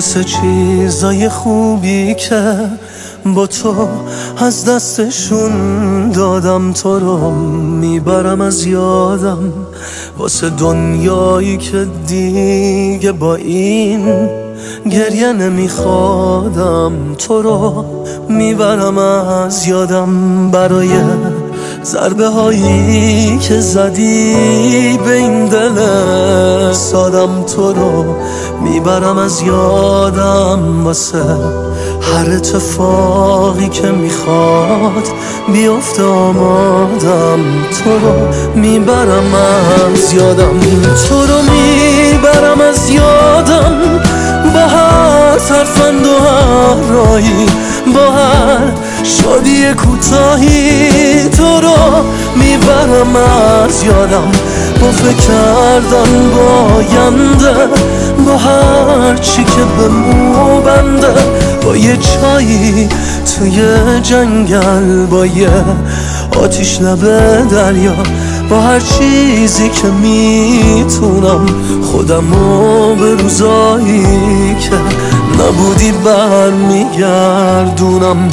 واسه چیزای خوبی که با تو از دستشون دادم. تو رو میبرم از یادم واسه دنیایی که دیگه با این گریه نمیخوادم. تو رو میبرم از یادم برای ضربه هایی که زدی به این دل سادم. تو رو میبرم از یادم واسه هر اتفاقی که میخواد بیفته آمادم. تو رو میبرم از یادم، تو رو میبرم از یادم با هر ترفند و هر رایی، با هر شادی کوتاهی. تو رو میبرم از یادم با فکر کردن با آینده، با هر چی که به مو بنده، با یه چایی توی جنگل، با یه آتیش لب دریا، با هر چیزی که میتونم خودمو به روزایی که نبودی برمیگردونم.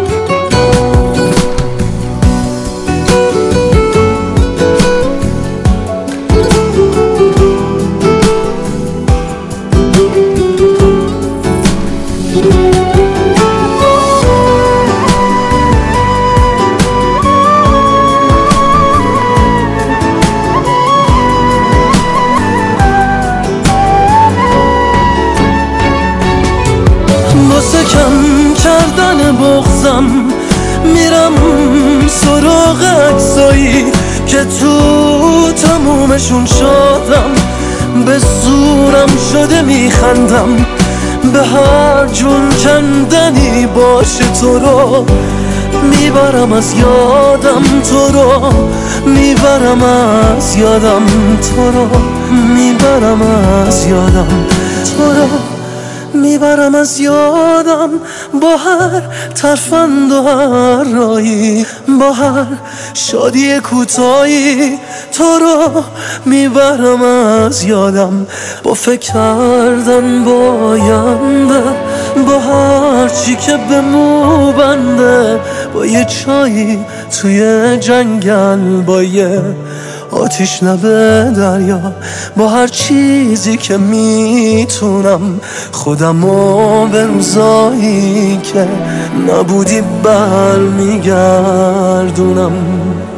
واسه کم کردن بغضم میرم سراغ عکسایی که تو تمومشون شدم. به زورم شده میخندم به هر جون کندنی باشه. تو رو میبرم از یادم، تو رو میبرم از یادم، تو رو میبرم از یادم، تو رو میبرم از یادم با هر ترفند و هر رایی، با هر شادی کوتاهی. تو رو میبرم از یادم با فکر کردن با آینده، با هر چی که به مو بنده، با یه چایی توی جنگل، با یه آتیش لب دریا، با هر چیزی که میتونم خودمو به روزایی که نبودی برمیگردونم.